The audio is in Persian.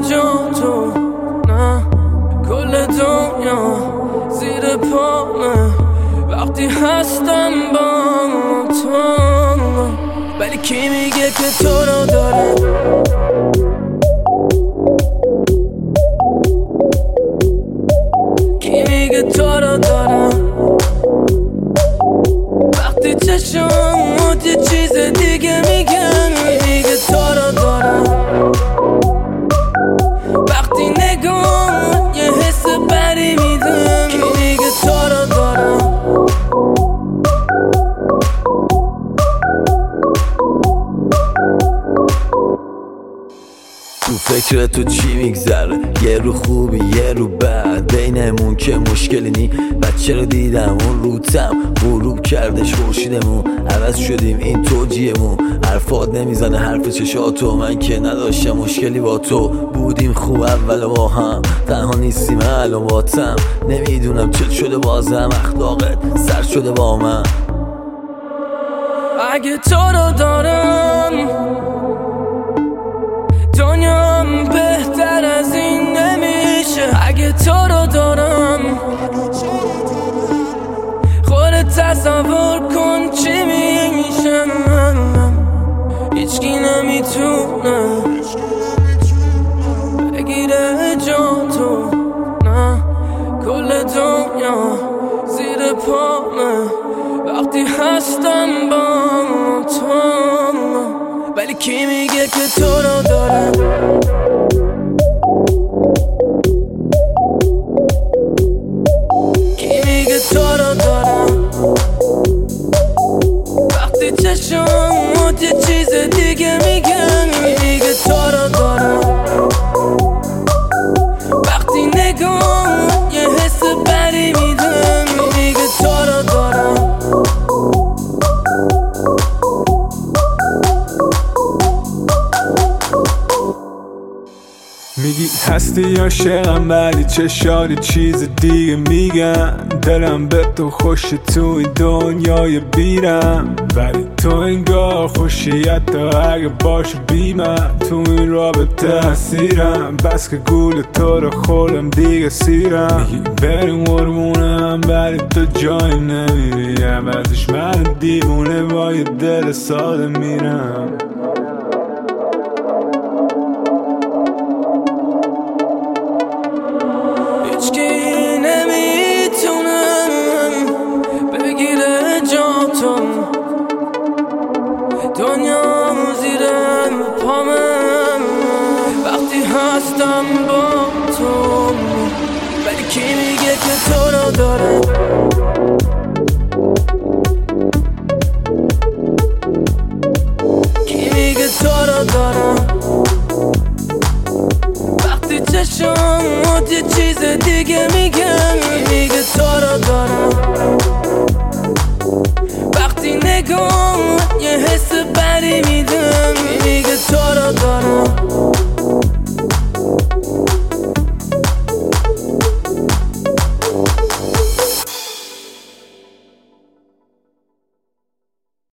جا تو، نه کل دنیا زیر پامه وقتی هستم با تو. ولی کی میگه که تو رو داره؟ کی میگه تو رو داره؟ وقتی چشمات یه چیز دیگه میگن. کی میگه تو رو داره؟ وقتی نگاه یه حس بدی میدن. کی میگه تو رو داره؟ تو فکر تو چی میگذره؟ یه رو خوبی یه رو بد، بینمون که مشکلی نی. بچه رو دیدم اون روتم غروب کردش خورشیدمون، عوض شدیم این توجیهمون. حرفات نمیزنه حرف چشاتو، من که نداشتم مشکلی با تو. بودیم خوب اول با هم، تنها نیستیم الان باتم. نمیدونم چت شده بازم، اخلاقت سر شده با من. اگه تو رو دارم دنیام بهتر از این نمیشه. اگه تو رو دارم خودت تصور کن چی میشه. هیچکی نمیتونه بگیره جا تو، نه کل دنیا زیر پامه وقتی هستم با تو. ولی کی میگه که تو رو داره؟ کی میگه تو رو داره؟ وقتی چشمات یه چیز دیگه میگن. کی میگه تو رو داره؟ وقتی نگاه یه حس بدی میدن. کی میگه تو رو داره؟ میگی هستی عاشقم ولی چشات چیز دیگه میگن. دلم به تو خوشه تو این دنیای بیرم، ولی تو انگار خوشی حتی اگه باشه بی من. تو این رابطه اسیرم، بس که گول تو رو خورم دیگه سیرم. میگی بریم قربونم ولی تو جایی نمیری، عوضش من دیوونه با یه دل ساده میرم. هیچکی نمیتونه بگیره جا تو، دنیا زیر پامه وقتی هستم با تو. ولی کی میگه که تو رو داره؟ کی میگه تو رو داره؟ وقتی چشمات یه چیز دیگه میگن.